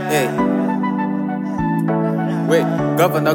Hey. Wait, governor.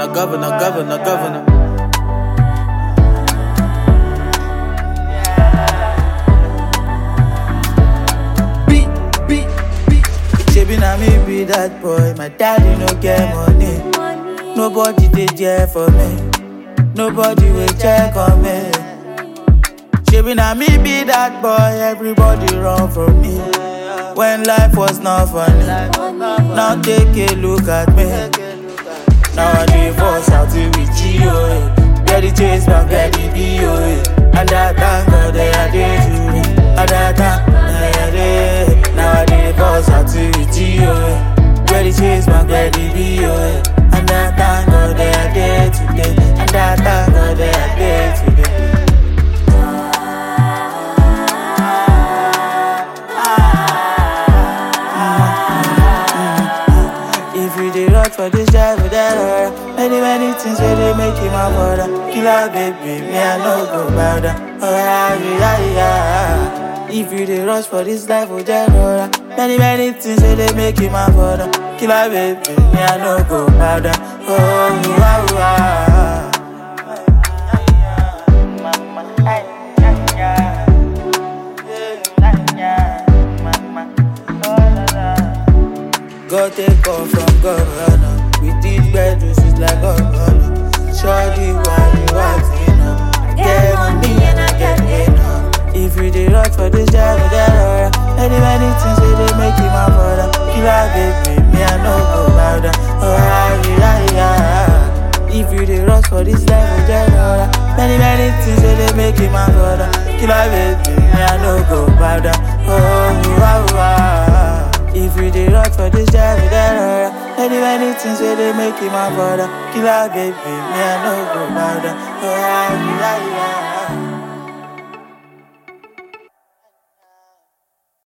Shebi na me be that boy, my daddy no get money. Nobody dey there for me, nobody will check on me. Shebi na me be that boy, everybody run from me. When life was not funny, now take a look at me. Now I dey force out to with G.O.A. Get the chase back, get the B.O.A. And that thank God they are there to me. And that thank God they are there. Now I dey force out to with G.O.A. Get the chase back, get the B.O.A. And that thank God they are there today. And that thank God they are there today. If you dey rock for this life without her, many things where they make him a mother. Killer baby, me I no go bow down. Oh yeah. If you dey rush for this life without her, many things where they make him a mother. Killer baby, me I no go bow down. Oh yeah. God take off from governor. We did bedrooms, it's like governor. Shorty, why you acting up? Get money and I get enough. If you dey rock for this job without her, many things where they make him a brother. Killer baby, me I no go bow down. Oh yeah. If you dey rock for this life without her, many things where they make him a brother. Killer baby, me I no go bow down. Oh yeah. If you dey rock for this job without her, many things where they make him a brother. Killer baby, me I no go bow down. Oh yeah.